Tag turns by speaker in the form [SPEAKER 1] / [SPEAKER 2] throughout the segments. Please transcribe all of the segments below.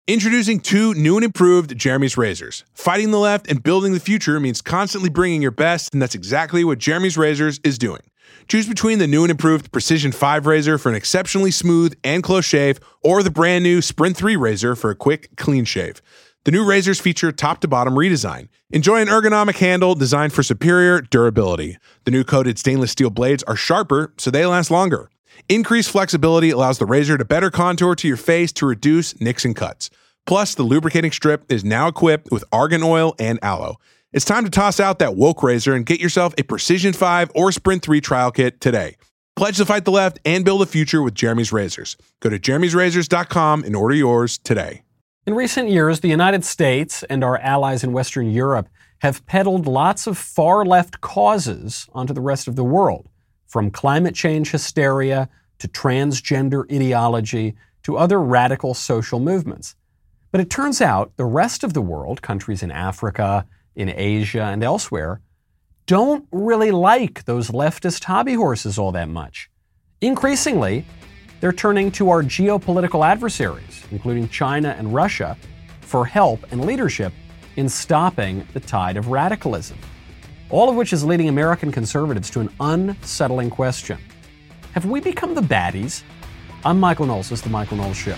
[SPEAKER 1] Introducing two new and improved Jeremy's razors. Fighting the left and building the future means constantly bringing your best, and that's exactly what Jeremy's Razors is doing. Choose between the new and improved Precision 5 razor for an exceptionally smooth and close shave, or the brand new Sprint 3 razor for a quick, clean shave. The new razors feature top-to-bottom redesign. Enjoy an ergonomic handle designed for superior durability. The new coated stainless steel blades are sharper, so they last longer. Increased flexibility allows the razor to better contour to your face to reduce nicks and cuts. Plus, the lubricating strip is now equipped with argan oil and aloe. It's time to toss out that woke razor and get yourself a Precision 5 or Sprint 3 trial kit today. Pledge to fight the left and build a future with Jeremy's Razors. Go to jeremy'srazors.com and order yours today.
[SPEAKER 2] In recent years, the United States and our allies in Western Europe have peddled lots of far-left causes onto the rest of the world, from climate change hysteria to transgender ideology to other radical social movements. But it turns out the rest of the world, countries in Africa, in Asia, and elsewhere, don't really like those leftist hobby horses all that much. Increasingly, they're turning to our geopolitical adversaries, including China and Russia, for help and leadership in stopping the tide of radicalism. All of which is leading American conservatives to an unsettling question. Have we become the baddies? I'm Michael Knowles. This is The Michael Knowles Show.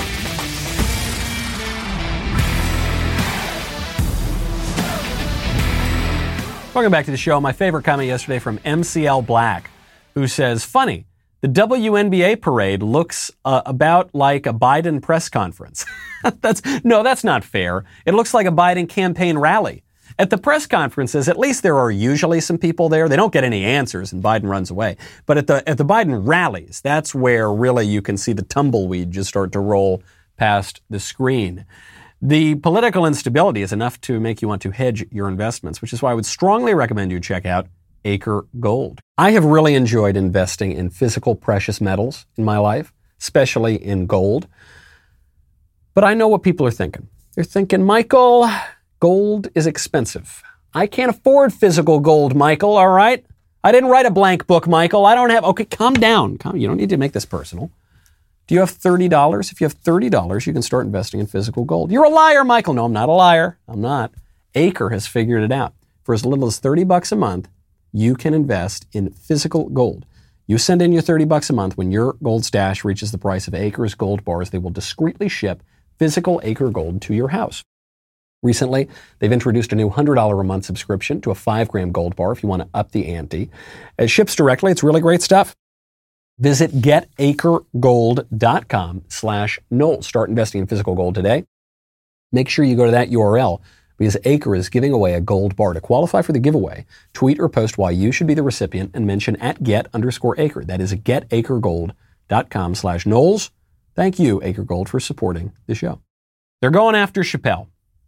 [SPEAKER 2] Welcome back to the show. My favorite comment yesterday from MCL Black, who says, funny, the WNBA parade looks about like a Biden press conference. That's not fair. It looks like a Biden campaign rally. At the press conferences, at least there are usually some people there. They don't get any answers and Biden runs away. But at the Biden rallies, that's where really you can see the tumbleweed just start to roll past the screen. The political instability is enough to make you want to hedge your investments, which is why I would strongly recommend you check out Acre Gold. I have really enjoyed investing in physical precious metals in my life, especially in gold. But I know what people are thinking. They're thinking, Michael, gold is expensive. I can't afford physical gold, Michael, all right? I didn't write a blank book, Michael. I don't have... Okay, calm down. You don't need to make this personal. Do you have $30? If you have $30, you can start investing in physical gold. You're a liar, Michael. No, I'm not a liar. I'm not. Acre has figured it out. For as little as $30 a month, you can invest in physical gold. You send in your $30 a month. When your gold stash reaches the price of Acre's gold bars, they will discreetly ship physical Acre gold to your house. Recently, they've introduced a new $100 a month subscription to a 5-gram gold bar if you want to up the ante. It ships directly. It's really great stuff. Visit getacregold.com/Knowles. Start investing in physical gold today. Make sure you go to that URL because Acre is giving away a gold bar. To qualify for the giveaway, tweet or post why you should be the recipient and mention @get_Acre. That is getacregold.com/Knowles. Thank you, Acre Gold, for supporting the show. They're going after Chappelle.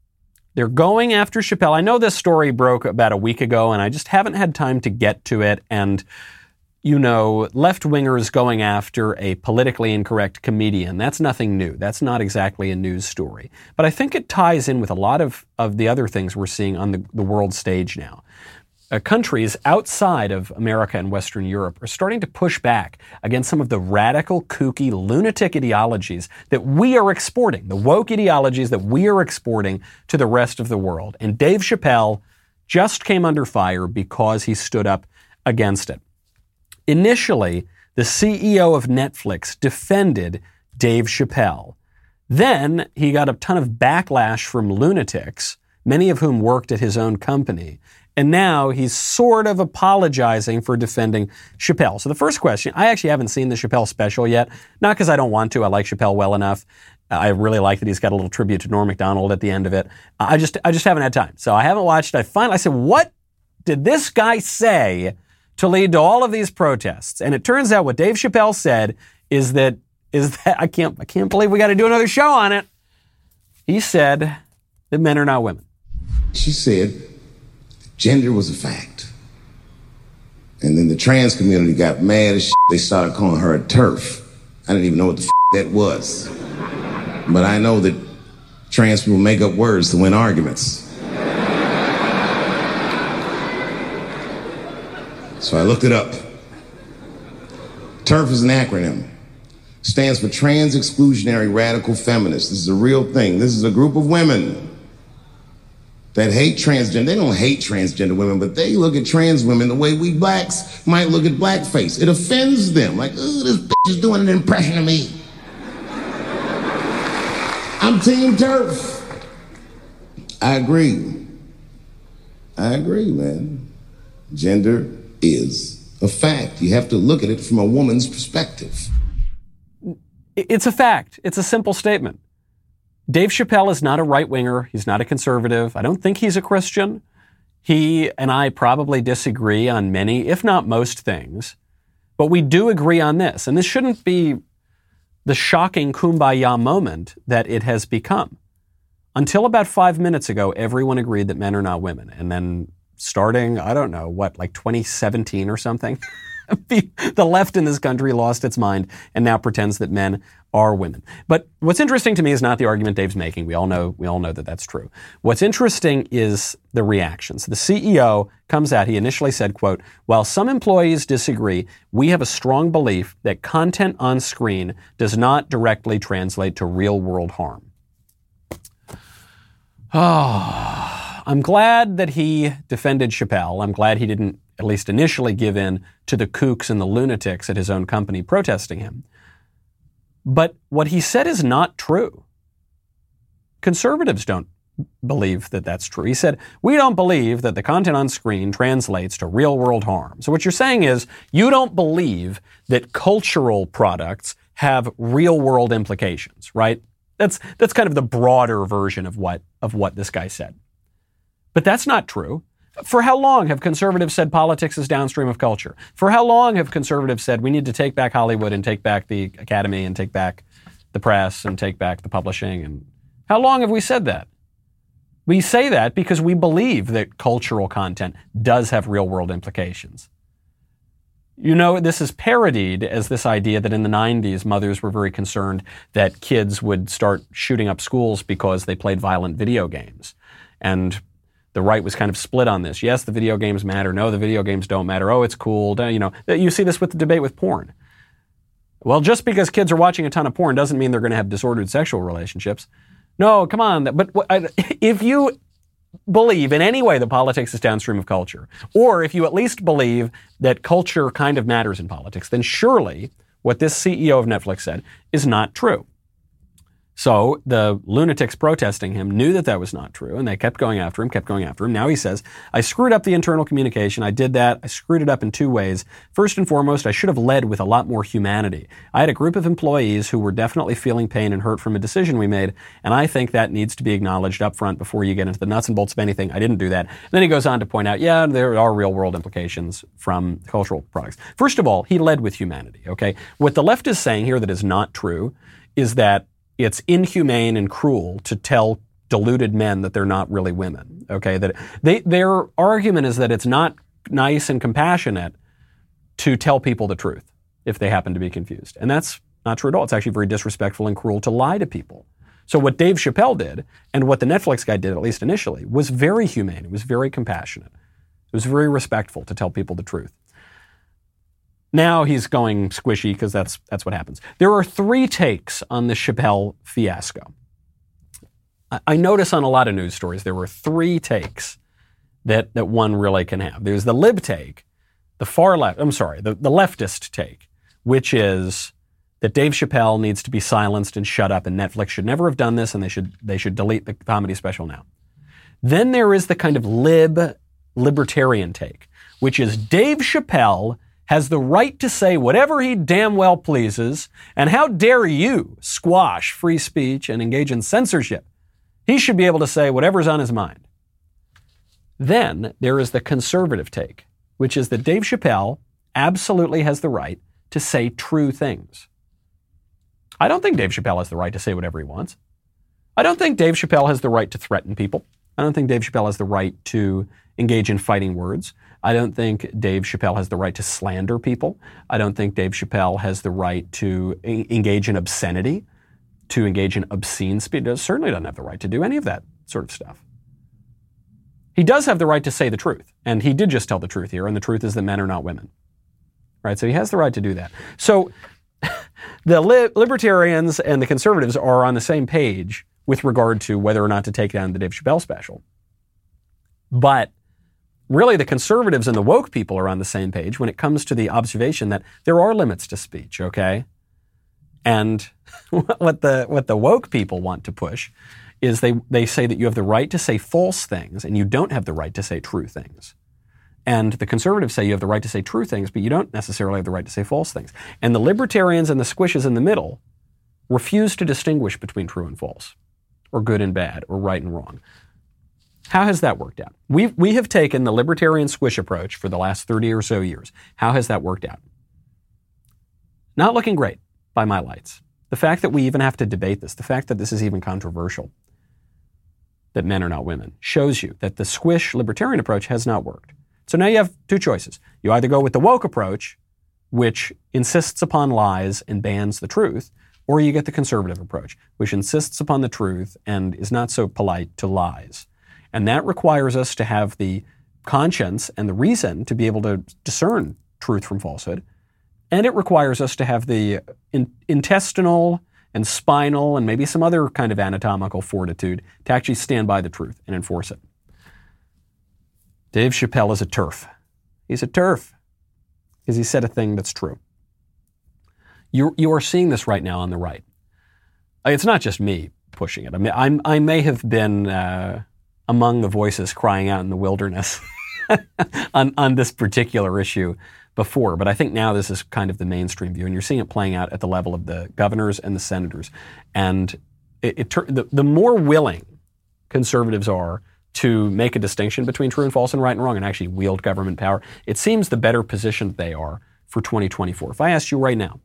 [SPEAKER 2] I know this story broke about a week ago, and I just haven't had time to get to it. And left-wingers going after a politically incorrect comedian, that's nothing new. That's not exactly a news story. But I think it ties in with a lot of the other things we're seeing on the world stage now. Countries outside of America and Western Europe are starting to push back against some of the radical, kooky, lunatic ideologies that we are exporting, the woke ideologies that we are exporting to the rest of the world. And Dave Chappelle just came under fire because he stood up against it. Initially, the CEO of Netflix defended Dave Chappelle. Then he got a ton of backlash from lunatics, many of whom worked at his own company. And now he's sort of apologizing for defending Chappelle. So the first question, I actually haven't seen the Chappelle special yet, not because I don't want to. I like Chappelle well enough. I really like that he's got a little tribute to Norm Macdonald at the end of it. I just haven't had time. So I haven't watched it. I said, what did this guy say to lead to all of these protests? And it turns out what Dave Chappelle said is that I can't believe we got to do another show on it. He said that men are not women.
[SPEAKER 3] She said gender was a fact. And then the trans community got mad as shit. They started calling her a TERF. I didn't even know what the that was. But I know that trans people make up words to win arguments. So I looked it up. TERF is an acronym Stands for Trans Exclusionary Radical Feminists. This is a real thing. This is a group of women that hate transgender. They don't hate transgender women, but they look at trans women the way we blacks might look at blackface. It offends them. Like, ooh, this bitch is doing an impression of me. I'm Team TERF. I agree, man. Gender is a fact. You have to look at it from a woman's perspective.
[SPEAKER 2] It's a fact. It's a simple statement. Dave Chappelle is not a right-winger. He's not a conservative. I don't think he's a Christian. He and I probably disagree on many, if not most things. But we do agree on this. And this shouldn't be the shocking kumbaya moment that it has become. Until about 5 minutes ago, everyone agreed that men are not women. And then starting, I don't know, like 2017 or something, the left in this country lost its mind and now pretends that men are women. But what's interesting to me is not the argument Dave's making. We all know that that's true. What's interesting is the reactions. The CEO comes out. He initially said, quote, "While some employees disagree, we have a strong belief that content on screen does not directly translate to real-world harm." Oh, I'm glad that he defended Chappelle. I'm glad he didn't, at least initially, give in to the kooks and the lunatics at his own company protesting him. But what he said is not true. Conservatives don't believe that that's true. He said, "We don't believe that the content on screen translates to real-world harm." So what you're saying is you don't believe that cultural products have real-world implications, right? That's kind of the broader version of what this guy said. But that's not true. For how long have conservatives said politics is downstream of culture? For how long have conservatives said we need to take back Hollywood and take back the academy and take back the press and take back the publishing? And how long have we said that? We say that because we believe that cultural content does have real-world implications. You know, this is parodied as this idea that in the 90s, mothers were very concerned that kids would start shooting up schools because they played violent video games. And the right was kind of split on this. Yes, the video games matter. No, the video games don't matter. Oh, it's cool. You know, you see this with the debate with porn. Well, just because kids are watching a ton of porn doesn't mean they're going to have disordered sexual relationships. No, come on. But if you believe in any way that politics is downstream of culture, or if you at least believe that culture kind of matters in politics, then surely what this CEO of Netflix said is not true. So the lunatics protesting him knew that that was not true, and they kept going after him. Now he says, "I screwed up the internal communication. I did that. I screwed it up in two ways. First and foremost, I should have led with a lot more humanity. I had a group of employees who were definitely feeling pain and hurt from a decision we made, and I think that needs to be acknowledged up front before you get into the nuts and bolts of anything. I didn't do that." And then he goes on to point out, yeah, there are real-world implications from cultural products. First of all, he led with humanity, okay? What the left is saying here that is not true is that it's inhumane and cruel to tell deluded men that they're not really women, okay? That their argument is that it's not nice and compassionate to tell people the truth if they happen to be confused. And that's not true at all. It's actually very disrespectful and cruel to lie to people. So what Dave Chappelle did, and what the Netflix guy did, at least initially, was very humane. It was very compassionate. It was very respectful to tell people the truth. Now he's going squishy because that's what happens. There are three takes on the Chappelle fiasco. I notice on a lot of news stories there were three takes that one really can have. There's the lib take, the leftist take, which is that Dave Chappelle needs to be silenced and shut up, and Netflix should never have done this, and they should delete the comedy special now. Then there is the kind of libertarian take, which is Dave Chappelle has the right to say whatever he damn well pleases, and how dare you squash free speech and engage in censorship? He should be able to say whatever's on his mind. Then there is the conservative take, which is that Dave Chappelle absolutely has the right to say true things. I don't think Dave Chappelle has the right to say whatever he wants. I don't think Dave Chappelle has the right to threaten people. I don't think Dave Chappelle has the right to engage in fighting words. I don't think Dave Chappelle has the right to slander people. I don't think Dave Chappelle has the right to engage in obscenity, to engage in obscene speech. He certainly doesn't have the right to do any of that sort of stuff. He does have the right to say the truth, and he did just tell the truth here, and the truth is that men are not women. Right? So he has the right to do that. So the libertarians and the conservatives are on the same page with regard to whether or not to take down the Dave Chappelle special. But really, the conservatives and the woke people are on the same page when it comes to the observation that there are limits to speech, okay? And what the woke people want to push is they say that you have the right to say false things and you don't have the right to say true things. And the conservatives say you have the right to say true things, but you don't necessarily have the right to say false things. And the libertarians and the squishes in the middle refuse to distinguish between true and false, or good and bad, or right and wrong. How has that worked out? We have taken the libertarian squish approach for the last 30 or so years. How has that worked out? Not looking great by my lights. The fact that we even have to debate this, the fact that this is even controversial, that men are not women, shows you that the squish libertarian approach has not worked. So now you have two choices. You either go with the woke approach, which insists upon lies and bans the truth, or you get the conservative approach, which insists upon the truth and is not so polite to lies. And that requires us to have the conscience and the reason to be able to discern truth from falsehood. And it requires us to have the intestinal and spinal and maybe some other kind of anatomical fortitude to actually stand by the truth and enforce it. Dave Chappelle is a TERF. He's a TERF because he said a thing that's true. You are seeing this right now on the right. It's not just me pushing it. I mean, I may have been among the voices crying out in the wilderness on this particular issue before, but I think now this is kind of the mainstream view, and you're seeing it playing out at the level of the governors and the senators. And the more willing conservatives are to make a distinction between true and false and right and wrong and actually wield government power, it seems the better positioned they are for 2024. If I asked you right now,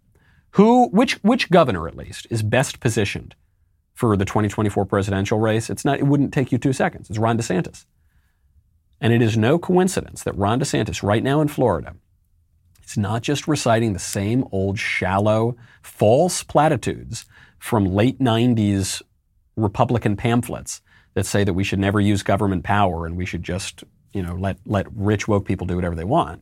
[SPEAKER 2] which governor at least is best positioned for the 2024 presidential race, it wouldn't take you 2 seconds. It's Ron DeSantis. And it is no coincidence that Ron DeSantis right now in Florida is not just reciting the same old shallow, false platitudes from late 90s Republican pamphlets that say that we should never use government power and we should just, let rich woke people do whatever they want.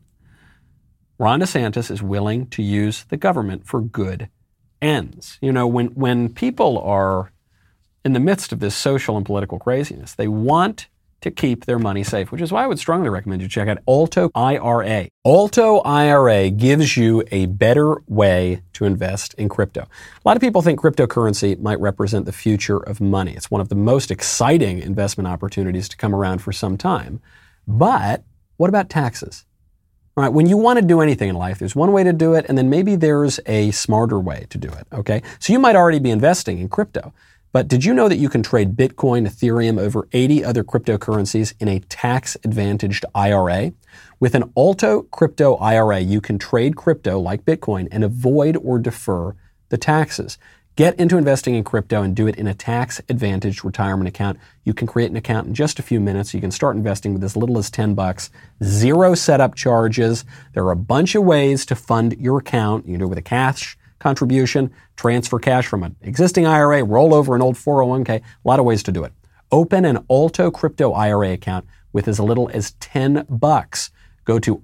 [SPEAKER 2] Ron DeSantis is willing to use the government for good ends. When people are in the midst of this social and political craziness, they want to keep their money safe, which is why I would strongly recommend you check out Alto IRA. Alto IRA gives you a better way to invest in crypto. A lot of people think cryptocurrency might represent the future of money. It's one of the most exciting investment opportunities to come around for some time. But what about taxes? All right, when you want to do anything in life, there's one way to do it, and then maybe there's a smarter way to do it, okay? So you might already be investing in crypto. But did you know that you can trade Bitcoin, Ethereum, over 80 other cryptocurrencies in a tax-advantaged IRA? With an Alto Crypto IRA, you can trade crypto like Bitcoin and avoid or defer the taxes. Get into investing in crypto and do it in a tax-advantaged retirement account. You can create an account in just a few minutes. You can start investing with as little as $10, zero setup charges. There are a bunch of ways to fund your account. You can do it with a cash contribution, transfer cash from an existing IRA, roll over an old 401k, a lot of ways to do it. Open an Alto Crypto IRA account with as little as $10. Go to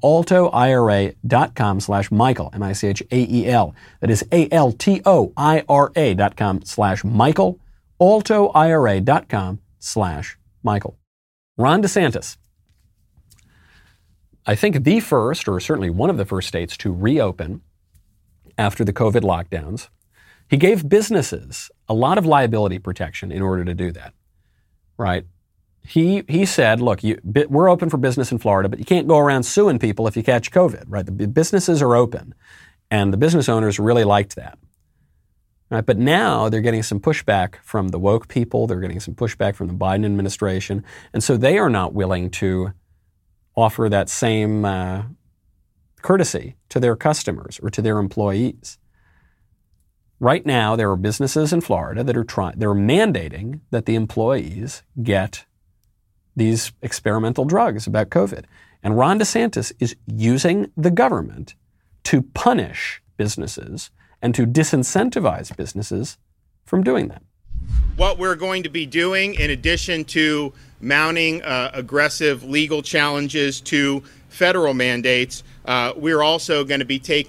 [SPEAKER 2] altoira.com/Michael, M-I-C-H-A-E-L. That is ALTOIRA.com/Michael, altoira.com/Michael. Ron DeSantis, I think the first, or certainly one of the first states to reopen after the COVID lockdowns. He gave businesses a lot of liability protection in order to do that, right? He said, look, we're open for business in Florida, but you can't go around suing people if you catch COVID, right? The businesses are open, and the business owners really liked that, right? But now they're getting some pushback from the woke people. They're getting some pushback from the Biden administration, and so they are not willing to offer that same courtesy to their customers or to their employees. Right now, there are businesses in Florida that they're mandating that the employees get these experimental drugs about COVID. And Ron DeSantis is using the government to punish businesses and to disincentivize businesses from doing that.
[SPEAKER 4] What we're going to be doing, in addition to mounting aggressive legal challenges to federal mandates, we're also going to be taking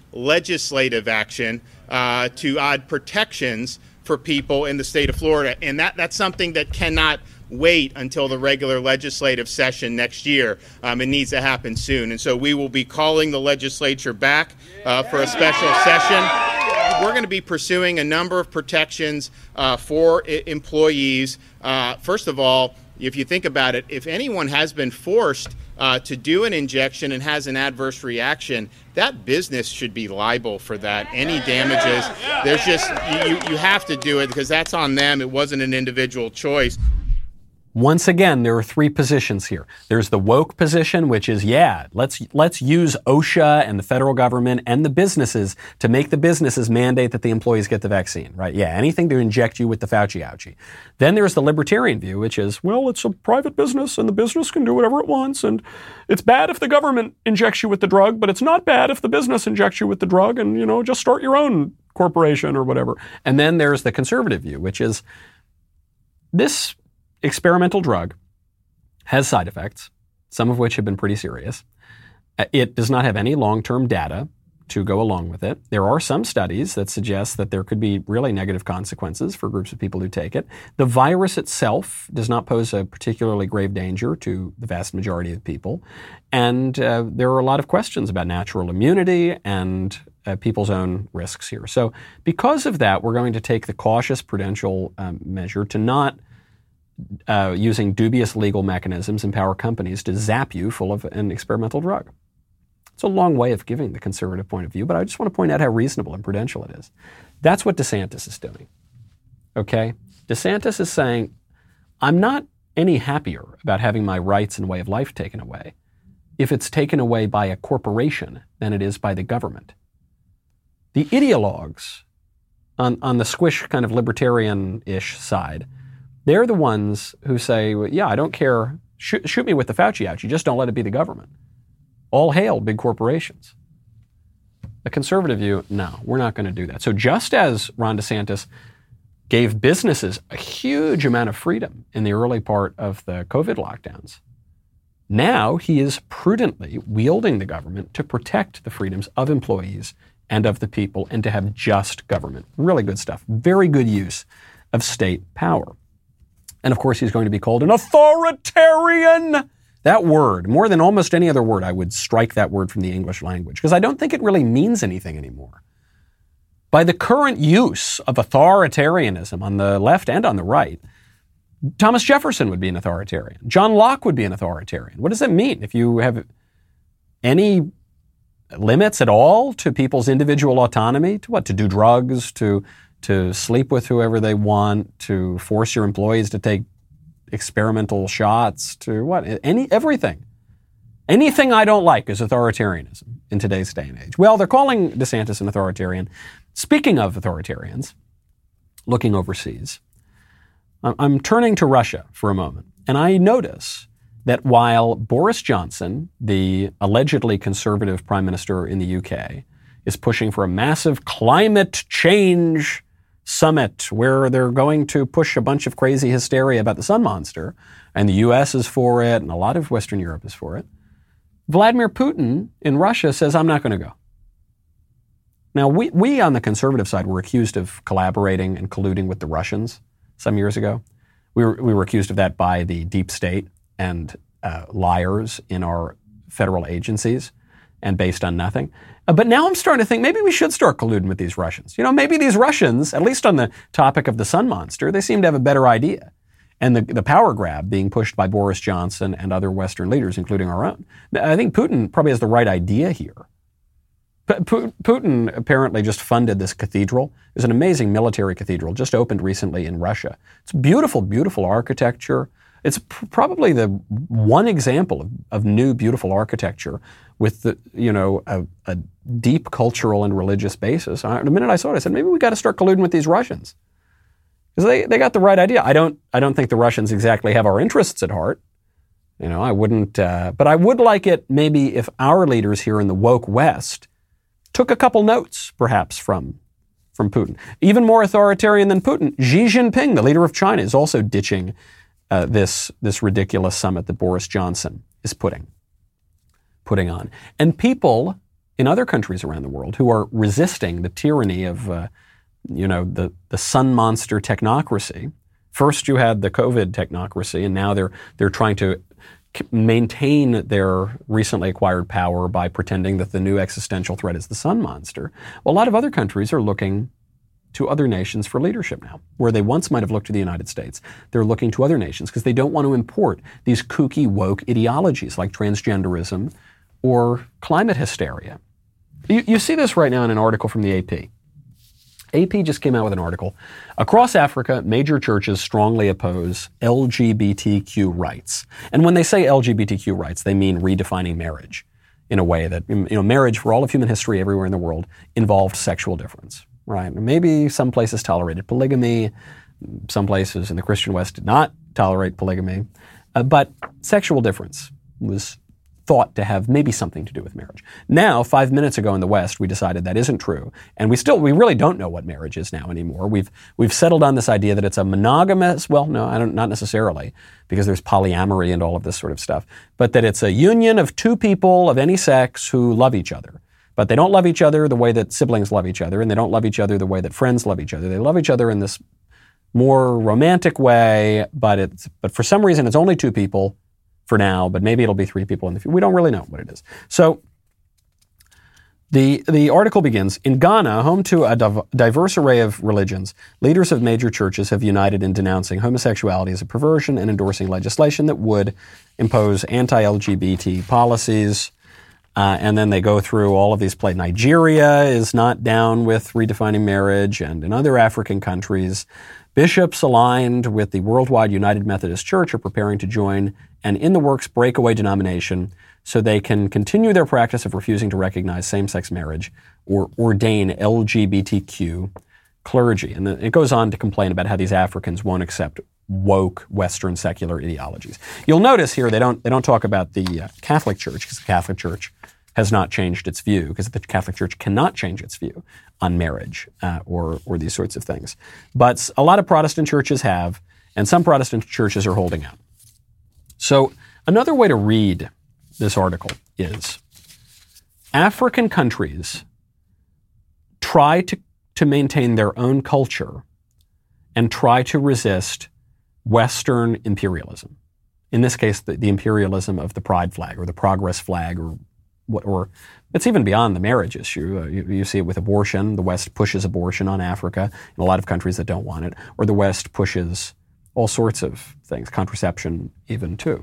[SPEAKER 4] legislative action to add protections for people in the state of Florida. And that's something that cannot wait until the regular legislative session next year. It needs to happen soon. And so we will be calling the legislature back for a special session. We're going to be pursuing a number of protections for employees. First of all, if you think about it, if anyone has been forced to do an injection and has an adverse reaction, that business should be liable for that. Any damages, there's just, you have to do it because that's on them. It wasn't an individual choice.
[SPEAKER 2] Once again, there are three positions here. There's the woke position, which is, let's use OSHA and the federal government and the businesses to make the businesses mandate that the employees get the vaccine, right? Yeah, anything to inject you with the Fauci ouchie. Then there's the libertarian view, which is, well, it's a private business and the business can do whatever it wants, and it's bad if the government injects you with the drug, but it's not bad if the business injects you with the drug, and, just start your own corporation or whatever. And then there's the conservative view, which is, this experimental drug has side effects, some of which have been pretty serious. It does not have any long-term data to go along with it. There are some studies that suggest that there could be really negative consequences for groups of people who take it. The virus itself does not pose a particularly grave danger to the vast majority of people. And there are a lot of questions about natural immunity and people's own risks here. So because of that, we're going to take the cautious prudential measure to not using dubious legal mechanisms empower companies to zap you full of an experimental drug. It's a long way of giving the conservative point of view, but I just want to point out how reasonable and prudential it is. That's what DeSantis is doing. Okay? DeSantis is saying, I'm not any happier about having my rights and way of life taken away if it's taken away by a corporation than it is by the government. The ideologues on the squish kind of libertarian-ish side, they're the ones who say, I don't care, shoot me with the Fauci ouchie, just don't let it be the government. All hail big corporations. The conservative view, no, we're not going to do that. So just as Ron DeSantis gave businesses a huge amount of freedom in the early part of the COVID lockdowns, now he is prudently wielding the government to protect the freedoms of employees and of the people and to have just government. Really good stuff. Very good use of state power. And of course, he's going to be called an authoritarian. That word, more than almost any other word, I would strike that word from the English language because I don't think it really means anything anymore. By the current use of authoritarianism on the left and on the right, Thomas Jefferson would be an authoritarian. John Locke would be an authoritarian. What does that mean? If you have any limits at all to people's individual autonomy, to what? To do drugs, to sleep with whoever they want, to force your employees to take experimental shots, to what? Everything. Anything I don't like is authoritarianism in today's day and age. Well, they're calling DeSantis an authoritarian. Speaking of authoritarians, looking overseas, I'm turning to Russia for a moment, and I notice that while Boris Johnson, the allegedly conservative prime minister in the UK, is pushing for a massive climate change summit where they're going to push a bunch of crazy hysteria about the sun monster, and the US is for it, and a lot of Western Europe is for it, Vladimir Putin in Russia says, I'm not going to go. Now, we on the conservative side were accused of collaborating and colluding with the Russians some years ago. We were accused of that by the deep state and liars in our federal agencies and based on nothing. But now I'm starting to think maybe we should start colluding with these Russians. Maybe these Russians, at least on the topic of the sun monster, they seem to have a better idea. And the power grab being pushed by Boris Johnson and other Western leaders, including our own. I think Putin probably has the right idea here. Putin apparently just funded this cathedral. There's an amazing military cathedral just opened recently in Russia. It's beautiful, beautiful architecture. It's probably the one example of new, beautiful architecture with a deep cultural and religious basis. The minute I saw it, I said, maybe we got to start colluding with these Russians. Because they got the right idea. I don't think the Russians exactly have our interests at heart. I wouldn't, but I would like it maybe if our leaders here in the woke West took a couple notes, perhaps, from Putin. Even more authoritarian than Putin, Xi Jinping, the leader of China, is also ditching this ridiculous summit that Boris Johnson is putting on. And people in other countries around the world who are resisting the tyranny of, the sun monster technocracy. First you had the COVID technocracy, and now they're trying to maintain their recently acquired power by pretending that the new existential threat is the sun monster. Well, a lot of other countries are looking to other nations for leadership now. Where they once might have looked to the United States, they're looking to other nations because they don't want to import these kooky, woke ideologies like transgenderism or climate hysteria. You see this right now in an article from the AP. AP just came out with an article. Across Africa, major churches strongly oppose LGBTQ rights. And when they say LGBTQ rights, they mean redefining marriage in a way that, marriage for all of human history everywhere in the world involved sexual difference, right? Maybe some places tolerated polygamy. Some places in the Christian West did not tolerate polygamy. But sexual difference was thought to have maybe something to do with marriage. Now, 5 minutes ago in the West, we decided that isn't true. And we really don't know what marriage is now anymore. We've settled on this idea that it's a monogamous, well, no, not necessarily, because there's polyamory and all of this sort of stuff, but that it's a union of two people of any sex who love each other. But they don't love each other the way that siblings love each other, and they don't love each other the way that friends love each other. They love each other in this more romantic way, but for some reason it's only two people for now, but maybe it'll be three people in the future. We don't really know what it is. So the article begins, in Ghana, home to a diverse array of religions, leaders of major churches have united in denouncing homosexuality as a perversion and endorsing legislation that would impose anti-LGBT policies. And then they go through all of these places. Nigeria is not down with redefining marriage, and in other African countries, bishops aligned with the Worldwide United Methodist Church are preparing to join an in-the-works breakaway denomination so they can continue their practice of refusing to recognize same-sex marriage or ordain LGBTQ clergy. And it goes on to complain about how these Africans won't accept woke Western secular ideologies. You'll notice here they don't talk about the Catholic Church, because the Catholic Church has not changed its view, because the Catholic Church cannot change its view on marriage or these sorts of things. But a lot of Protestant churches have, and some Protestant churches are holding out. So another way to read this article is African countries try to maintain their own culture and try to resist Western imperialism. In this case, the imperialism of the pride flag or the progress flag, or it's even beyond the marriage issue. You see it with abortion. The West pushes abortion on Africa in a lot of countries that don't want it, or the West pushes all sorts of things, contraception even too.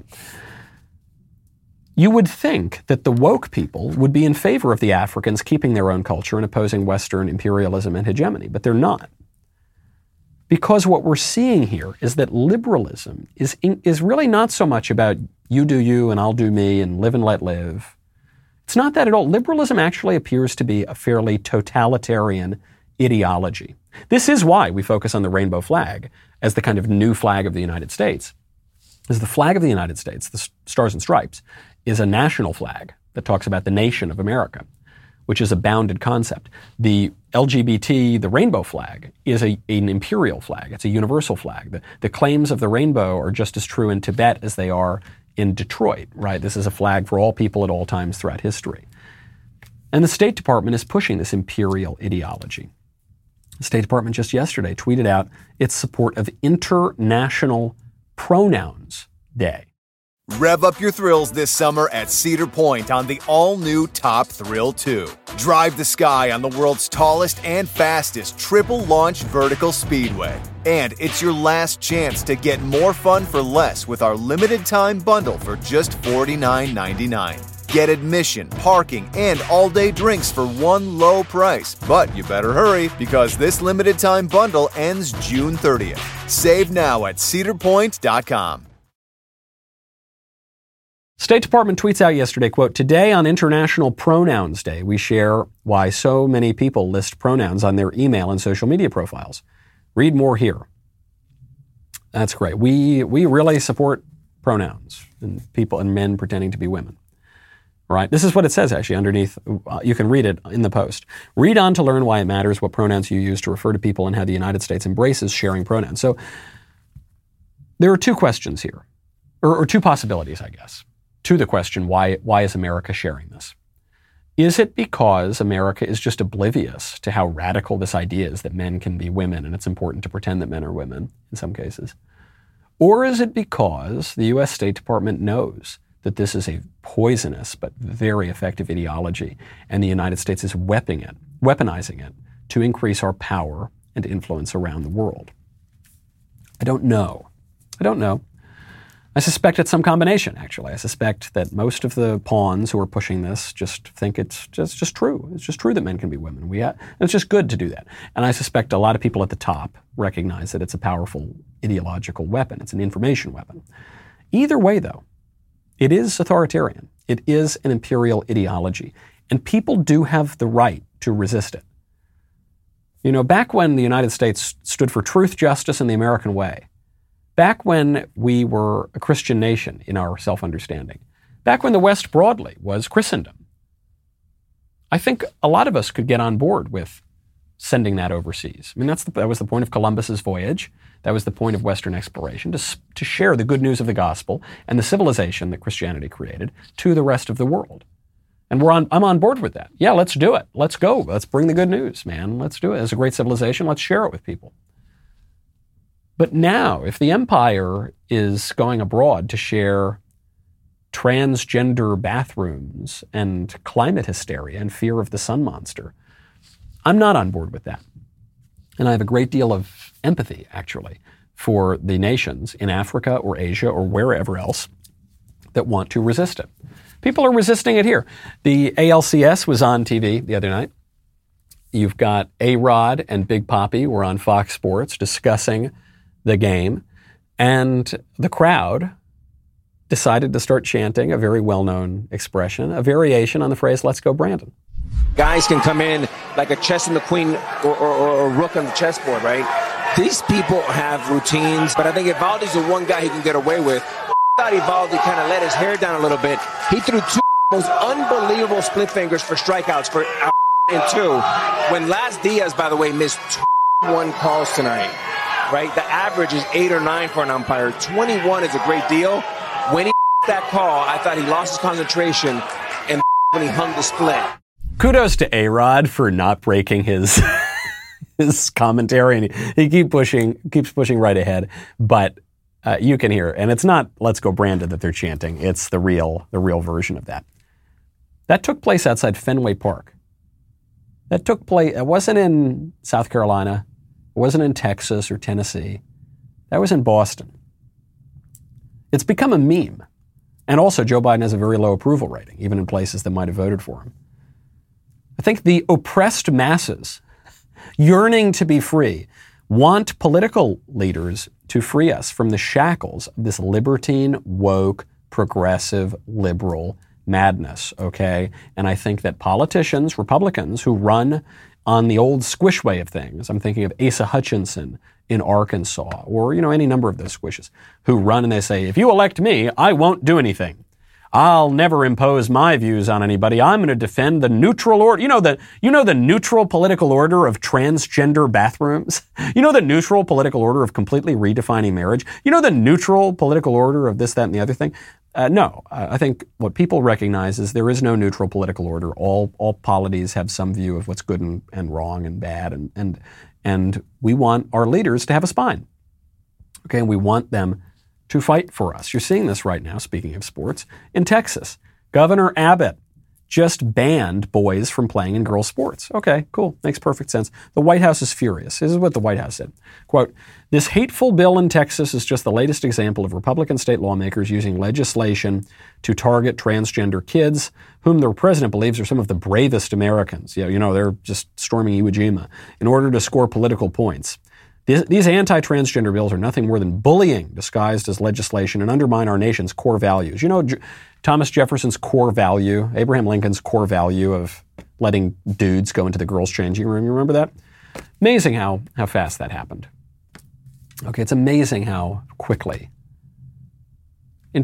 [SPEAKER 2] You would think that the woke people would be in favor of the Africans keeping their own culture and opposing Western imperialism and hegemony, but they're not. Because what we're seeing here is that liberalism is really not so much about you do you and I'll do me and live and let live. It's not that at all. Liberalism actually appears to be a fairly totalitarian ideology. This is why we focus on the rainbow flag as the kind of new flag of the United States. Because the flag of the United States, the Stars and Stripes, is a national flag that talks about the nation of America, which is a bounded concept. The LGBT, the rainbow flag, is an imperial flag. It's a universal flag. The claims of the rainbow are just as true in Tibet as they are in Detroit, right? This is a flag for all people at all times throughout history. And the State Department is pushing this imperial ideology. The State Department just yesterday tweeted out its support of International Pronouns Day.
[SPEAKER 5] Rev up your thrills this summer at Cedar Point on the all-new Top Thrill 2. Drive the sky on the world's tallest and fastest triple-launch vertical speedway. And it's your last chance to get more fun for less with our limited-time bundle for just $49.99. Get admission, parking, and all-day drinks for one low price. But you better hurry, because this limited-time bundle ends June 30th. Save now at cedarpoint.com.
[SPEAKER 2] State Department tweets out yesterday, quote, "Today on International Pronouns Day, we share why so many people list pronouns on their email and social media profiles. Read more here." That's great. We really support pronouns and people and men pretending to be women. Right? This is what it says actually underneath. You can read it in the post. Read on to learn why it matters what pronouns you use to refer to people and how the United States embraces sharing pronouns. So there are two questions here, or two possibilities, I guess, to the question, why is America sharing this? Is it because America is just oblivious to how radical this idea is that men can be women and it's important to pretend that men are women in some cases? Or is it because the U.S. State Department knows that this is a poisonous but very effective ideology and the United States is weaponizing it to increase our power and influence around the world? I don't know. I suspect it's some combination, actually. I suspect that most of the pawns who are pushing this just think it's just true. It's just true that men can be women. And it's just good to do that. And I suspect a lot of people at the top recognize that it's a powerful ideological weapon. It's an information weapon. Either way, though, it is authoritarian. It is an imperial ideology. And people do have the right to resist it. You know, back when the United States stood for truth, justice, and the American way, back when we were a Christian nation in our self-understanding, back when the West broadly was Christendom, I think a lot of us could get on board with sending that overseas. I mean, that was the point of Columbus's voyage. That was the point of Western exploration, to share the good news of the gospel and the civilization that Christianity created to the rest of the world. And I'm on board with that. Yeah, let's do it. Let's go. Let's bring the good news, man. Let's do it. It's a great civilization. Let's share it with people. But now, if the empire is going abroad to share transgender bathrooms and climate hysteria and fear of the sun monster, I'm not on board with that. And I have a great deal of empathy, actually, for the nations in Africa or Asia or wherever else that want to resist it. People are resisting it here. The ALCS was on TV the other night. You've got A-Rod and Big Papi were on Fox Sports discussing the game, and the crowd decided to start chanting a very well-known expression, a variation on the phrase, "Let's go Brandon."
[SPEAKER 6] Guys can come in like a chess and the queen or a rook on the chessboard, right? These people have routines, but I think Evaldi's the one guy he can get away with. I thought Evaldi kind of let his hair down a little bit. He threw two most unbelievable split fingers for strikeouts for and two. When Laz Diaz, by the way, missed 21 calls tonight, right? The average is 8 or 9 for an umpire. 21 is a great deal. When he that call, I thought he lost his concentration and when he hung the split.
[SPEAKER 2] Kudos to A-Rod for not breaking his his commentary, and he keeps pushing right ahead. But you can hear, and it's not "Let's go Brandon" that they're chanting. It's the real version of that. That took place outside Fenway Park. That took place. It wasn't in South Carolina. It wasn't in Texas or Tennessee. That was in Boston. It's become a meme. And also, Joe Biden has a very low approval rating, even in places that might have voted for him. I think the oppressed masses, yearning to be free, want political leaders to free us from the shackles of this libertine, woke, progressive, liberal madness, okay? And I think that politicians, Republicans, who run on the old squish way of things, I'm thinking of Asa Hutchinson in Arkansas, or, any number of those squishes, who run and they say, if you elect me, I won't do anything. I'll never impose my views on anybody. I'm going to defend the neutral order. You know the neutral political order of transgender bathrooms? You know the neutral political order of completely redefining marriage? You know the neutral political order of this, that, and the other thing? No. I think what people recognize is there is no neutral political order. All polities have some view of what's good and wrong and bad, and we want our leaders to have a spine. Okay, and we want them to fight for us. You're seeing this right now, speaking of sports, in Texas. Governor Abbott just banned boys from playing in girls' sports. Okay, cool. Makes perfect sense. The White House is furious. This is what the White House said. Quote, "This hateful bill in Texas is just the latest example of Republican state lawmakers using legislation to target transgender kids, whom the president believes are some of the bravest Americans. They're just storming Iwo Jima in order to score political points. These anti-transgender bills are nothing more than bullying disguised as legislation and undermine our nation's core values." Thomas Jefferson's core value, Abraham Lincoln's core value of letting dudes go into the girls' changing room. You remember that? Amazing how fast that happened. Okay, it's amazing how quickly. In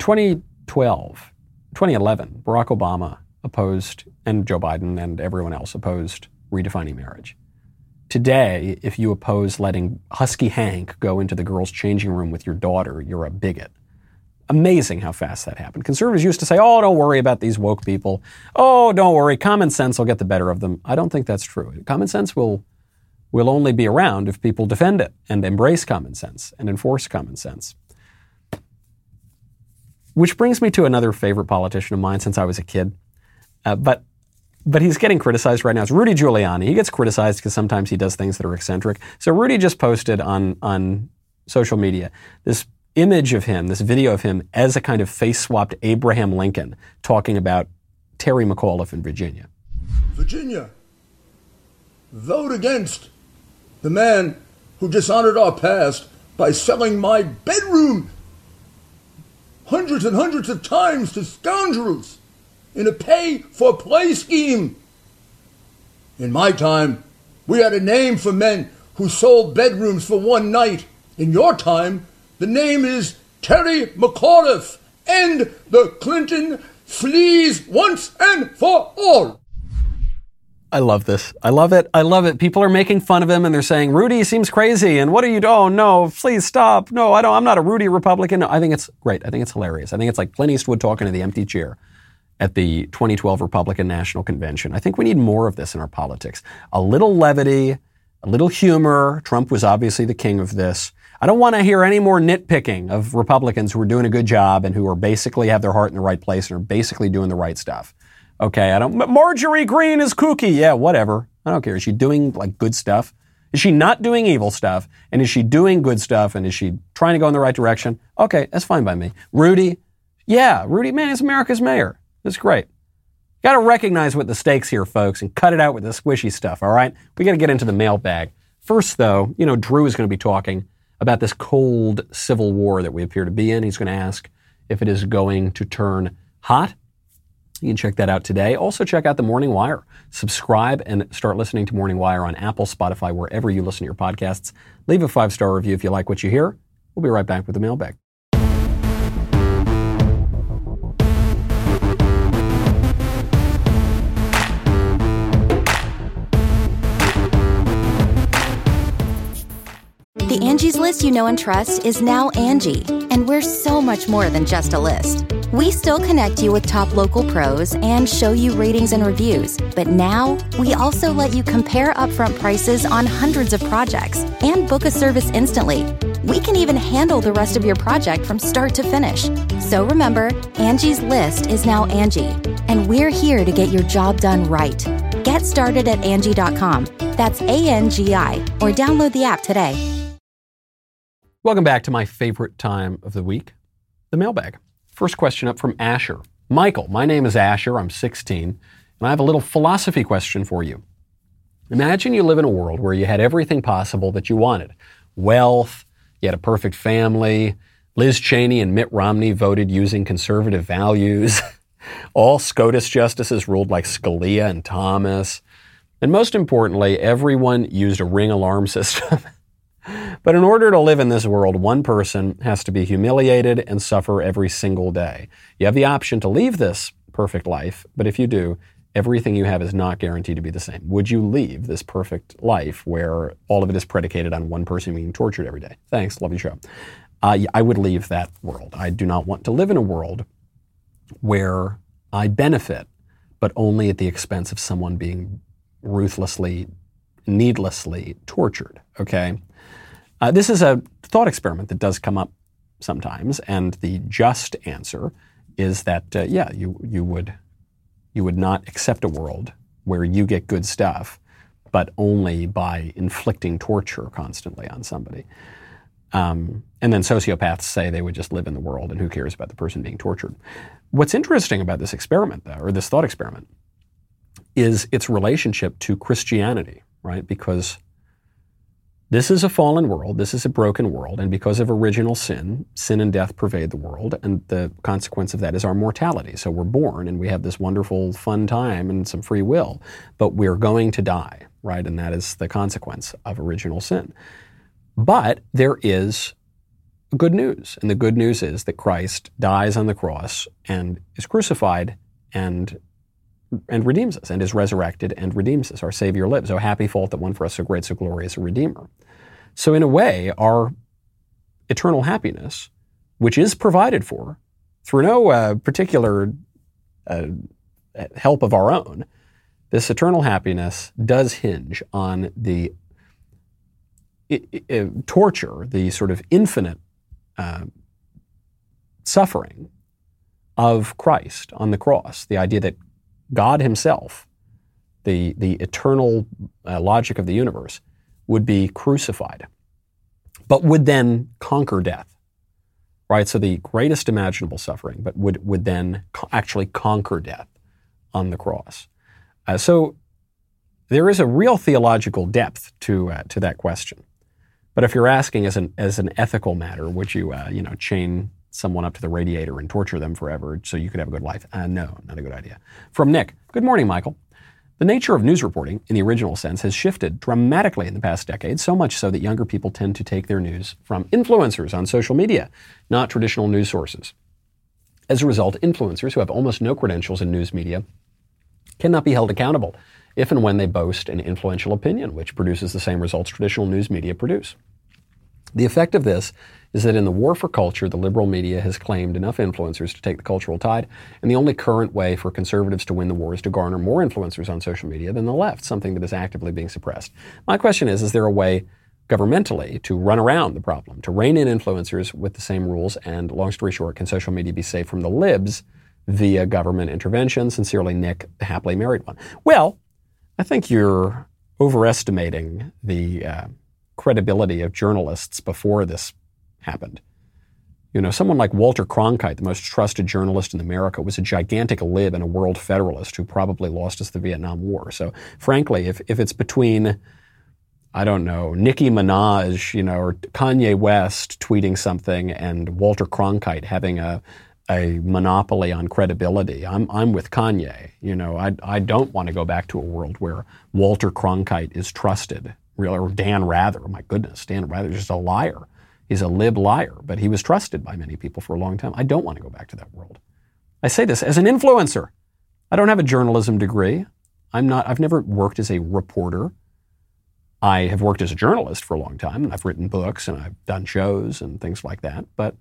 [SPEAKER 2] 2011, Barack Obama opposed, and Joe Biden and everyone else opposed, redefining marriage. Today, if you oppose letting Husky Hank go into the girls' changing room with your daughter, you're a bigot. Amazing how fast that happened. Conservatives used to say, oh, don't worry about these woke people. Oh, don't worry, common sense will get the better of them. I don't think that's true. Common sense will only be around if people defend it and embrace common sense and enforce common sense. Which brings me to another favorite politician of mine since I was a kid. But he's getting criticized right now. It's Rudy Giuliani. He gets criticized because sometimes he does things that are eccentric. So Rudy just posted on social media this image of him, this video of him as a kind of face-swapped Abraham Lincoln talking about Terry McAuliffe in Virginia.
[SPEAKER 7] Virginia, vote against the man who dishonored our past by selling my bedroom hundreds and hundreds of times to scoundrels in a pay-for-play scheme. In my time, we had a name for men who sold bedrooms for one night. In your time, the name is Terry McAuliffe, and the Clinton flees once and for all.
[SPEAKER 2] I love this. I love it. I love it. People are making fun of him and they're saying, Rudy seems crazy. And what are you doing? Oh, no, please stop. No, I'm not a Rudy Republican. No, I think it's great. I think it's hilarious. I think it's like Clint Eastwood talking to the empty chair at the 2012 Republican National Convention. I think we need more of this in our politics. A little levity, a little humor. Trump was obviously the king of this. I don't want to hear any more nitpicking of Republicans who are doing a good job and who are basically have their heart in the right place and are basically doing the right stuff. Okay, Marjorie Greene is kooky. Yeah, whatever. I don't care. Is she doing like good stuff? Is she not doing evil stuff? And is she doing good stuff? And is she trying to go in the right direction? Okay, that's fine by me. Rudy, man, is America's mayor. That's great. Got to recognize what the stakes here, folks, and cut it out with the squishy stuff, all right? We got to get into the mailbag. First, though, Drew is going to be talking about this cold civil war that we appear to be in. He's going to ask if it is going to turn hot. You can check that out today. Also, check out The Morning Wire. Subscribe and start listening to Morning Wire on Apple, Spotify, wherever you listen to your podcasts. Leave a 5-star review if you like what you hear. We'll be right back with the mailbag.
[SPEAKER 8] The Angie's List you know and trust is now Angie, and we're so much more than just a list. We still connect you with top local pros and show you ratings and reviews, but now we also let you compare upfront prices on hundreds of projects and book a service instantly. We can even handle the rest of your project from start to finish. So remember, Angie's List is now Angie, and we're here to get your job done right. Get started at Angie.com. That's ANGI, or download the app today.
[SPEAKER 2] Welcome back to my favorite time of the week, the mailbag. First question up from Asher. Michael, my name is Asher. I'm 16, and I have a little philosophy question for you. Imagine you live in a world where you had everything possible that you wanted. Wealth, you had a perfect family, Liz Cheney and Mitt Romney voted using conservative values, all SCOTUS justices ruled like Scalia and Thomas, and most importantly, everyone used a ring alarm system. But in order to live in this world, one person has to be humiliated and suffer every single day. You have the option to leave this perfect life, but if you do, everything you have is not guaranteed to be the same. Would you leave this perfect life where all of it is predicated on one person being tortured every day? Thanks, love your show. I would leave that world. I do not want to live in a world where I benefit, but only at the expense of someone being ruthlessly, needlessly tortured, okay? This is a thought experiment that does come up sometimes, and the just answer is that, you would not accept a world where you get good stuff, but only by inflicting torture constantly on somebody. And then sociopaths say they would just live in the world, and who cares about the person being tortured. What's interesting about this experiment, though, or this thought experiment, is its relationship to Christianity, right? Because this is a fallen world, this is a broken world, and because of original sin, sin and death pervade the world, and the consequence of that is our mortality. So we're born, and we have this wonderful, fun time and some free will, but we're going to die, right? And that is the consequence of original sin. But there is good news, and the good news is that Christ dies on the cross and is crucified and redeems us, and is resurrected and redeems us. Our Savior lives. Oh, happy fault that won for us so great, so glorious a Redeemer. So in a way, our eternal happiness which is provided for through no particular help of our own, this eternal happiness does hinge on the torture, the sort of infinite suffering of Christ on the cross. The idea that God himself, the eternal logic of the universe, would be crucified, but would then conquer death, right? So the greatest imaginable suffering, but would then actually conquer death on the cross. So there is a real theological depth to that question. But if you're asking as an ethical matter, would you chain someone up to the radiator and torture them forever so you could have a good life? No, not a good idea. From Nick, good morning, Michael. The nature of news reporting, in the original sense, has shifted dramatically in the past decade, so much so that younger people tend to take their news from influencers on social media, not traditional news sources. As a result, influencers who have almost no credentials in news media cannot be held accountable if and when they boast an influential opinion, which produces the same results traditional news media produce. The effect of this is that in the war for culture, the liberal media has claimed enough influencers to take the cultural tide, and the only current way for conservatives to win the war is to garner more influencers on social media than the left, something that is actively being suppressed. My question is there a way governmentally to run around the problem, to rein in influencers with the same rules, and long story short, can social media be safe from the libs via government intervention? Sincerely, Nick, the happily married one. Well, I think you're overestimating the credibility of journalists before this happened. Someone like Walter Cronkite, the most trusted journalist in America, was a gigantic lib and a world federalist who probably lost us the Vietnam War. So frankly, if it's between, I don't know, Nicki Minaj, or Kanye West tweeting something and Walter Cronkite having a monopoly on credibility, I'm with Kanye. I don't want to go back to a world where Walter Cronkite is trusted. Or Dan Rather, my goodness, Dan Rather is just a liar. He's a lib liar, but he was trusted by many people for a long time. I don't want to go back to that world. I say this as an influencer. I don't have a journalism degree. I've never worked as a reporter. I have worked as a journalist for a long time, and I've written books, and I've done shows and things like that, but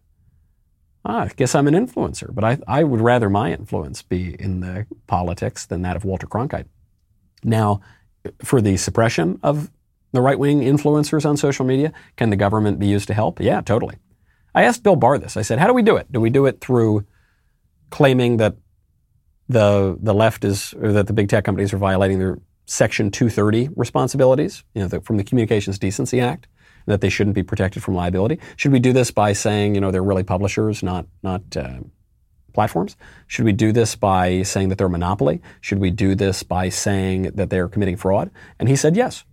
[SPEAKER 2] I guess I'm an influencer. But I would rather my influence be in the politics than that of Walter Cronkite. Now, for the suppression of the right-wing influencers on social media, can the government be used to help? Yeah, totally. I asked Bill Barr this. I said, how do we do it? Do we do it through claiming that the left is, or that the big tech companies are violating their Section 230 responsibilities, from the Communications Decency Act, and that they shouldn't be protected from liability? Should we do this by saying, they're really publishers, not platforms? Should we do this by saying that they're a monopoly? Should we do this by saying that they're committing fraud? And he said yes.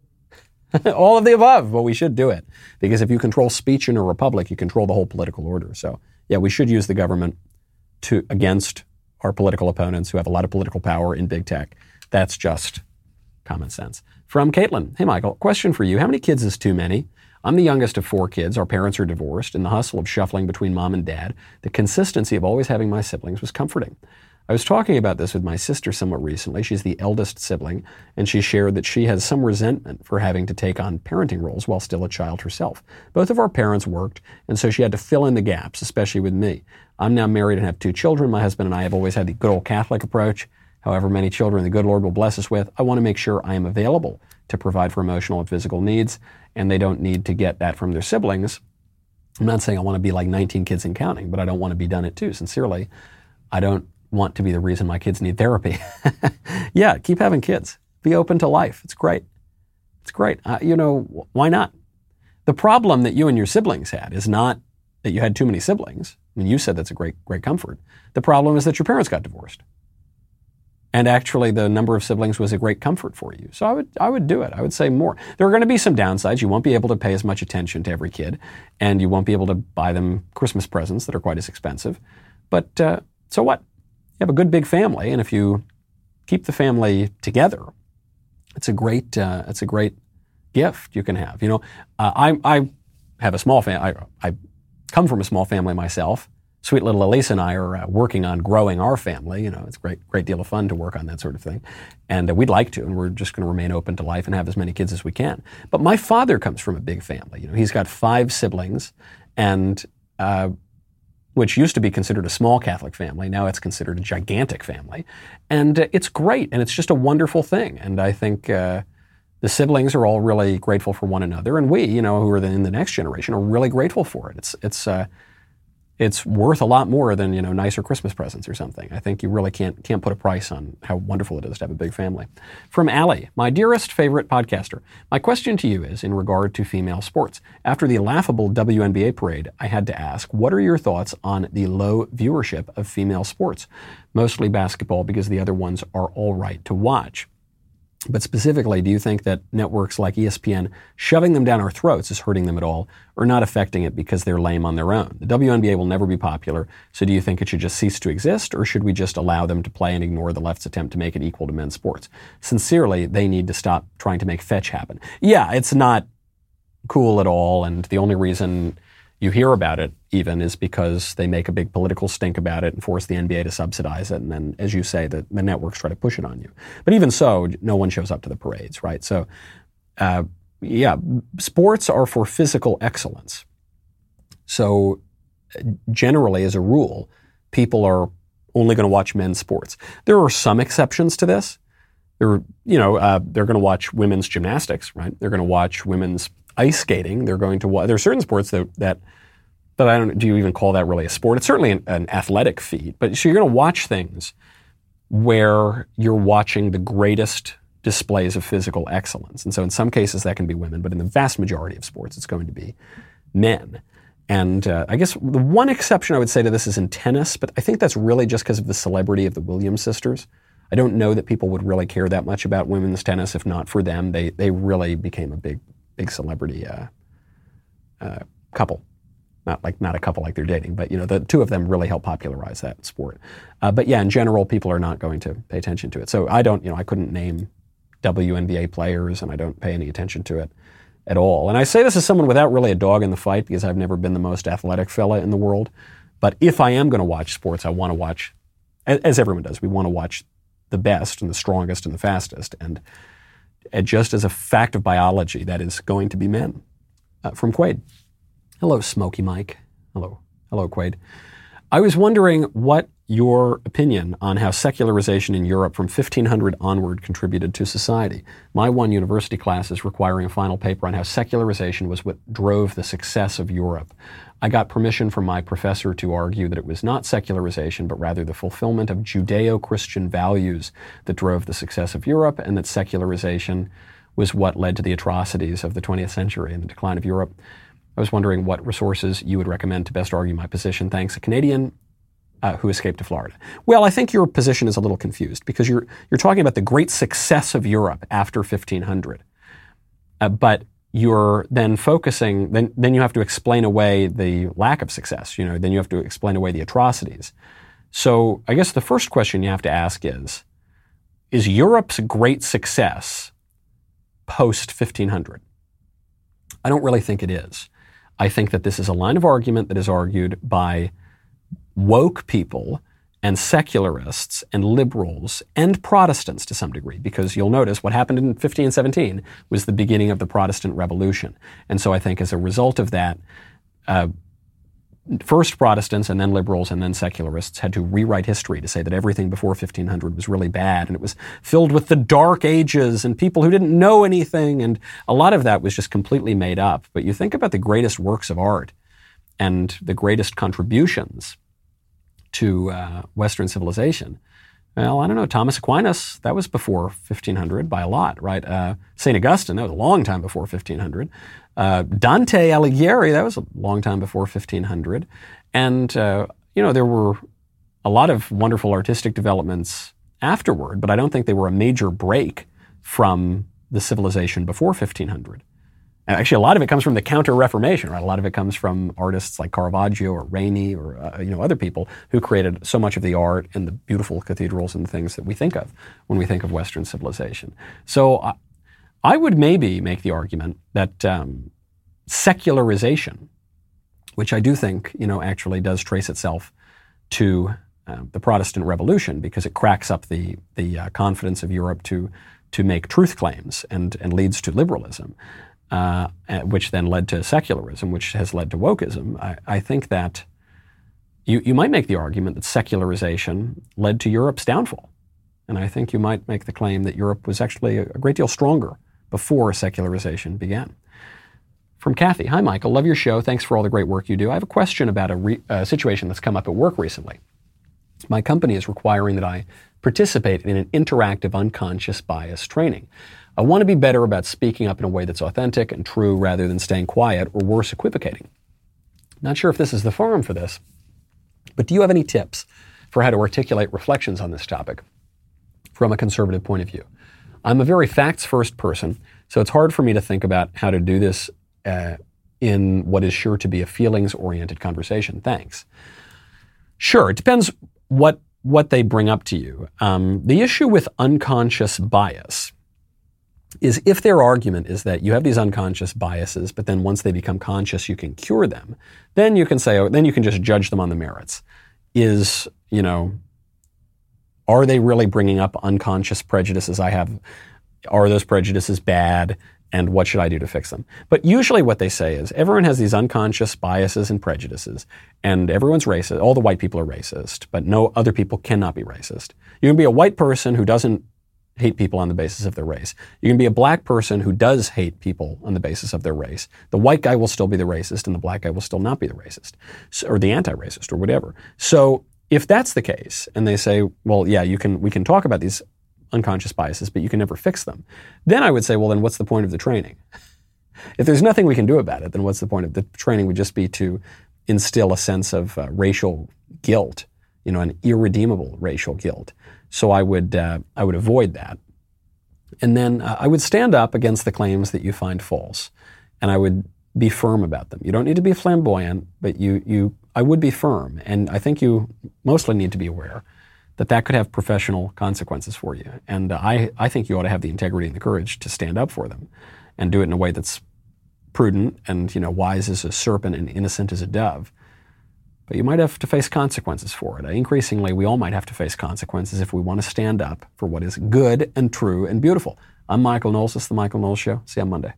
[SPEAKER 2] All of the above, but we should do it. Because if you control speech in a republic, you control the whole political order. So, yeah, we should use the government against our political opponents who have a lot of political power in big tech. That's just common sense. From Caitlin, hey, Michael, question for you. How many kids is too many? I'm the youngest of 4 kids. Our parents are divorced. In the hustle of shuffling between mom and dad, the consistency of always having my siblings was comforting. I was talking about this with my sister somewhat recently. She's the eldest sibling, and she shared that she has some resentment for having to take on parenting roles while still a child herself. Both of our parents worked, and so she had to fill in the gaps, especially with me. I'm now married and have 2 children. My husband and I have always had the good old Catholic approach. However many children the good Lord will bless us with, I want to make sure I am available to provide for emotional and physical needs, and they don't need to get that from their siblings. I'm not saying I want to be like 19 kids and counting, but I don't want to be done it too. Sincerely, I don't want to be the reason my kids need therapy. Yeah, keep having kids. Be open to life. It's great. It's great. Why not? The problem that you and your siblings had is not that you had too many siblings. I mean, you said that's a great comfort. The problem is that your parents got divorced. And actually, the number of siblings was a great comfort for you. So I would do it. I would say more. There are going to be some downsides. You won't be able to pay as much attention to every kid, and you won't be able to buy them Christmas presents that are quite as expensive. But so what? You have a good big family, and if you keep the family together, it's a great gift you can have. I have a small family. I come from a small family myself. Sweet little Elise and I are working on growing our family. It's a great deal of fun to work on that sort of thing. And we'd like to, and we're just going to remain open to life and have as many kids as we can. But my father comes from a big family. He's got 5 siblings, and which used to be considered a small Catholic family. Now it's considered a gigantic family. And it's great, and it's just a wonderful thing. And I think the siblings are all really grateful for one another, and we, who are in the next generation, are really grateful for it. It's worth a lot more than, nicer Christmas presents or something. I think you really can't put a price on how wonderful it is to have a big family. From Allie, my dearest favorite podcaster, my question to you is in regard to female sports. After the laughable WNBA parade, I had to ask, what are your thoughts on the low viewership of female sports? Mostly basketball, because the other ones are all right to watch. But specifically, do you think that networks like ESPN shoving them down our throats is hurting them at all, or not affecting it because they're lame on their own? The WNBA will never be popular, so do you think it should just cease to exist, or should we just allow them to play and ignore the left's attempt to make it equal to men's sports? Sincerely, they need to stop trying to make fetch happen. Yeah, it's not cool at all, and the only reason you hear about it even is because they make a big political stink about it and force the NBA to subsidize it. And then, as you say, the networks try to push it on you. But even so, no one shows up to the parades, right? So, sports are for physical excellence. So generally, as a rule, people are only going to watch men's sports. There are some exceptions to this. They're going to watch women's gymnastics, right? They're going to watch women's ice skating. They're going to watch. There are certain sports that I don't. Do you even call that really a sport? It's certainly an athletic feat. But so you're going to watch things where you're watching the greatest displays of physical excellence. And so in some cases that can be women, but in the vast majority of sports it's going to be men. And I guess the one exception I would say to this is in tennis, but I think that's really just because of the celebrity of the Williams sisters. I don't know that people would really care that much about women's tennis if not for them. They really became a big celebrity couple. Not a couple like they're dating, but the two of them really helped popularize that sport. But yeah, in general, people are not going to pay attention to it. So I couldn't name WNBA players, and I don't pay any attention to it at all. And I say this as someone without really a dog in the fight, because I've never been the most athletic fella in the world. But if I am going to watch sports, I want to watch, as everyone does, we want to watch the best and the strongest and the fastest. And just as a fact of biology, that is going to be men. From Quaid. Hello, Smoky Mike. Hello, Quaid. I was wondering what your opinion on how secularization in Europe from 1500 onward contributed to society. My one university class is requiring a final paper on how secularization was what drove the success of Europe. I got permission from my professor to argue that it was not secularization, but rather the fulfillment of Judeo-Christian values that drove the success of Europe, and that secularization was what led to the atrocities of the 20th century and the decline of Europe. I was wondering what resources you would recommend to best argue my position. Thanks, a Canadian who escaped to Florida. Well, I think your position is a little confused because you're talking about the great success of Europe after 1500. But you're then focusing, then you have to explain away the lack of success. Then you have to explain away the atrocities. So I guess the first question you have to ask is Europe's great success post 1500? I don't really think it is. I think that this is a line of argument that is argued by woke people and secularists and liberals and Protestants to some degree, because you'll notice what happened in 1517 was the beginning of the Protestant Revolution. And so I think as a result of that, first Protestants and then liberals and then secularists had to rewrite history to say that everything before 1500 was really bad and it was filled with the Dark Ages and people who didn't know anything, and a lot of that was just completely made up. But you think about the greatest works of art and the greatest contributions to Western civilization. Well, I don't know, Thomas Aquinas, that was before 1500 by a lot, right? St. Augustine, that was a long time before 1500. Dante Alighieri, that was a long time before 1500. And, there were a lot of wonderful artistic developments afterward, but I don't think they were a major break from the civilization before 1500. And actually, a lot of it comes from the Counter-Reformation, right? A lot of it comes from artists like Caravaggio or Reni or, other people who created so much of the art and the beautiful cathedrals and things that we think of when we think of Western civilization. So I would maybe make the argument that secularization, which I do think, actually does trace itself to the Protestant Revolution, because it cracks up the confidence of Europe to make truth claims and leads to liberalism. Which then led to secularism, which has led to wokeism. I think that you might make the argument that secularization led to Europe's downfall. And I think you might make the claim that Europe was actually a great deal stronger before secularization began. From Kathy, hi Michael, love your show. Thanks for all the great work you do. I have a question about a situation that's come up at work recently. My company is requiring that I participate in an interactive unconscious bias training. I want to be better about speaking up in a way that's authentic and true rather than staying quiet or worse, equivocating. Not sure if this is the forum for this, but do you have any tips for how to articulate reflections on this topic from a conservative point of view? I'm a very facts-first person, so it's hard for me to think about how to do this in what is sure to be a feelings-oriented conversation. Thanks. Sure, it depends what they bring up to you. The issue with unconscious bias is if their argument is that you have these unconscious biases, but then once they become conscious, you can cure them, then you can say, then you can just judge them on the merits. Are they really bringing up unconscious prejudices I have? Are those prejudices bad? And what should I do to fix them? But usually what they say is everyone has these unconscious biases and prejudices, and everyone's racist. All the white people are racist, but no other people cannot be racist. You can be a white person who doesn't hate people on the basis of their race. You can be a black person who does hate people on the basis of their race. The white guy will still be the racist, and the black guy will still not be the racist, or the anti-racist, or whatever. So if that's the case, and they say, well, yeah, we can talk about these unconscious biases, but you can never fix them, then I would say, well, then what's the point of the training? If there's nothing we can do about it, then what's the point of the training? Would just be to instill a sense of racial guilt, an irredeemable racial guilt. So I would avoid that. And then I would stand up against the claims that you find false, and I would be firm about them. You don't need to be flamboyant, but I would be firm. And I think you mostly need to be aware that could have professional consequences for you. And I think you ought to have the integrity and the courage to stand up for them and do it in a way that's prudent and, wise as a serpent and innocent as a dove. But you might have to face consequences for it. Increasingly, we all might have to face consequences if we want to stand up for what is good and true and beautiful. I'm Michael Knowles. This is The Michael Knowles Show. See you on Monday.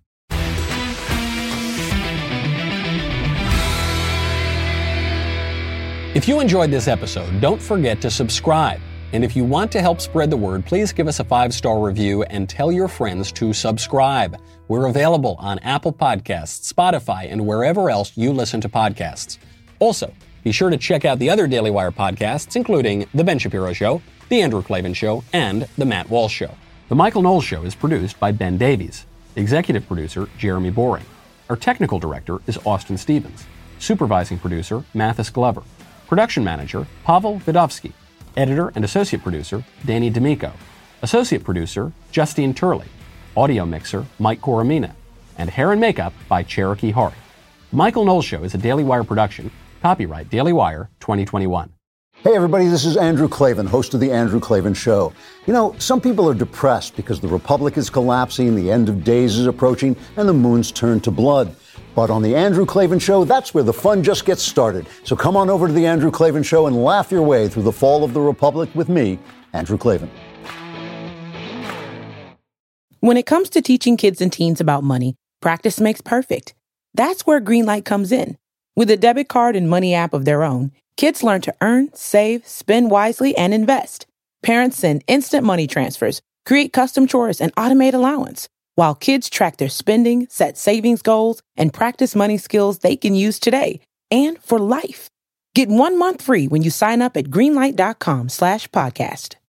[SPEAKER 2] If you enjoyed this episode, don't forget to subscribe. And if you want to help spread the word, please give us a 5-star review and tell your friends to subscribe. We're available on Apple Podcasts, Spotify, and wherever else you listen to podcasts. Also, be sure to check out the other Daily Wire podcasts, including The Ben Shapiro Show, The Andrew Klavan Show, and The Matt Walsh Show. The Michael Knowles Show is produced by Ben Davies. Executive producer, Jeremy Boring. Our technical director is Austin Stevens. Supervising producer, Mathis Glover. Production manager, Pavel Vidovsky. Editor and associate producer, Danny D'Amico. Associate producer, Justine Turley. Audio mixer, Mike Coromina. And hair and makeup by Cherokee Hart. The Michael Knowles Show is a Daily Wire production. Copyright Daily Wire 2021.
[SPEAKER 9] Hey everybody, this is Andrew Klavan, host of The Andrew Klavan Show. Some people are depressed because the Republic is collapsing, the end of days is approaching, and the moon's turned to blood. But on The Andrew Klavan Show, that's where the fun just gets started. So come on over to The Andrew Klavan Show and laugh your way through the fall of the Republic with me, Andrew Klavan.
[SPEAKER 10] When it comes to teaching kids and teens about money, practice makes perfect. That's where Greenlight comes in. With a debit card and money app of their own, kids learn to earn, save, spend wisely, and invest. Parents send instant money transfers, create custom chores, and automate allowance, while kids track their spending, set savings goals, and practice money skills they can use today and for life. Get 1 month free when you sign up at greenlight.com/podcast.